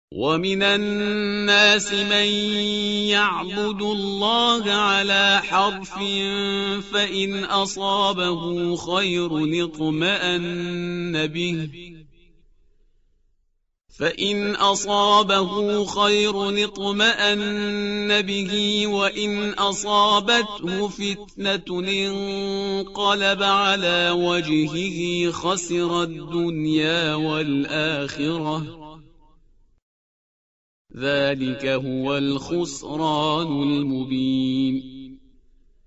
ومن الناس من يعبد الله على حرف فإن أصابه خير اطمأن به وإن أصابته فتنة انقلب على وجهه خسر الدنيا والآخرة ذلك هو الخسران المبين